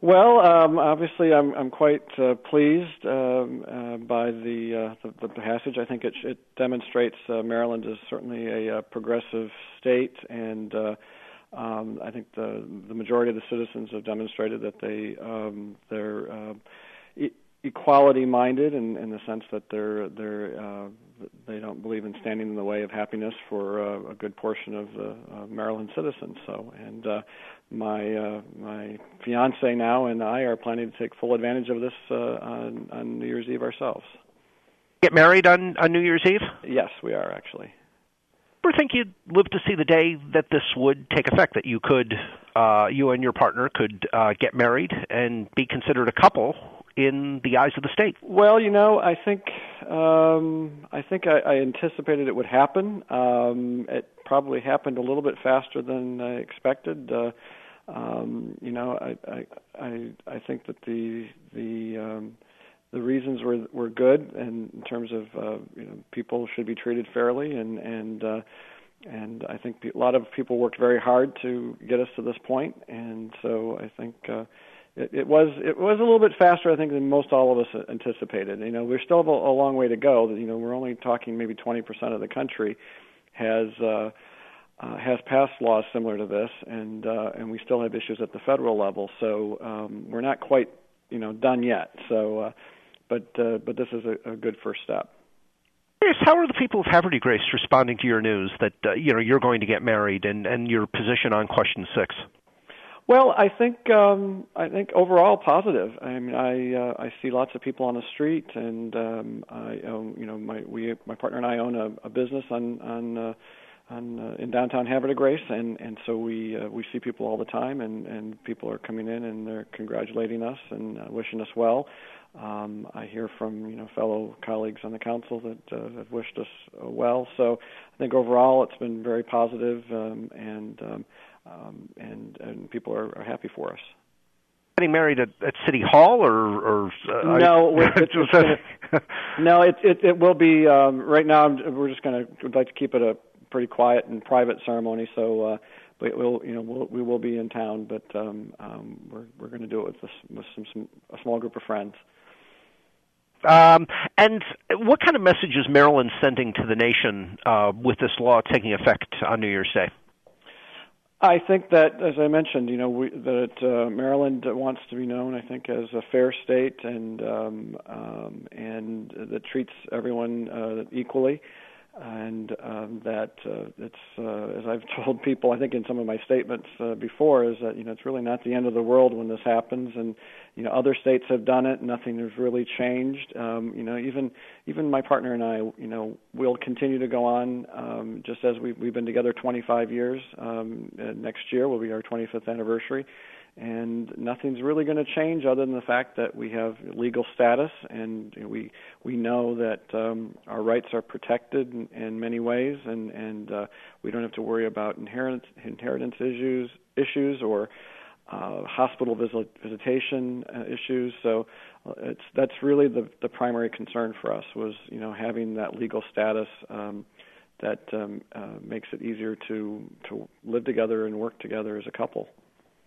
Well, obviously, I'm quite pleased by the passage. I think it demonstrates Maryland is certainly a progressive state, and I think the majority of the citizens have demonstrated that they're equality-minded in the sense that they don't believe in standing in the way of happiness for a good portion of the Maryland citizens. So, and my fiance now and I are planning to take full advantage of this on New Year's Eve ourselves. Get married on New Year's Eve? Yes, we are actually. Ever think you'd live to see the day that this would take effect, that you could, you and your partner could get married and be considered a couple in the eyes of the state? Well, I think I anticipated it would happen. It probably happened a little bit faster than I expected. I think that the reasons were good, and in terms of people should be treated fairly, and I think a lot of people worked very hard to get us to this point, and so I think it was a little bit faster, I think, than most all of us anticipated. We still have a long way to go. We're only talking maybe 20% of the country has passed laws similar to this, and we still have issues at the federal level. So we're not quite done yet. So, but this is a good first step. How are the people of Haverty Grace responding to your news that you're going to get married and your position on Question 6? Well, I think overall positive. I mean, I see lots of people on the street, and my partner and I own a business in downtown Haverty Grace, and so we see people all the time, and people are coming in and they're congratulating us and wishing us well. I hear from fellow colleagues on the council that have wished us well. So I think overall it's been very positive, and people are happy for us. Getting married at City Hall, or no? No, it will be right now. We'd like to keep it a pretty quiet and private ceremony. So, but we will be in town, but we're going to do it with a small group of friends. And what kind of message is Maryland sending to the nation with this law taking effect on New Year's Day? I think that, as I mentioned, Maryland wants to be known, I think, as a fair state and that treats everyone equally, and that it's as I've told people, I think in some of my statements before, is that it's really not the end of the world when this happens, and other states have done it. Nothing has really changed. Even my partner and I, we'll continue to go on just as we've been together 25 years. Next year will be our 25th anniversary, and nothing's really going to change other than the fact that we have legal status, and we know that our rights are protected in many ways, and we don't have to worry about inheritance issues or hospital visitation issues. So that's really the primary concern for us, was having that legal status that makes it easier to live together and work together as a couple.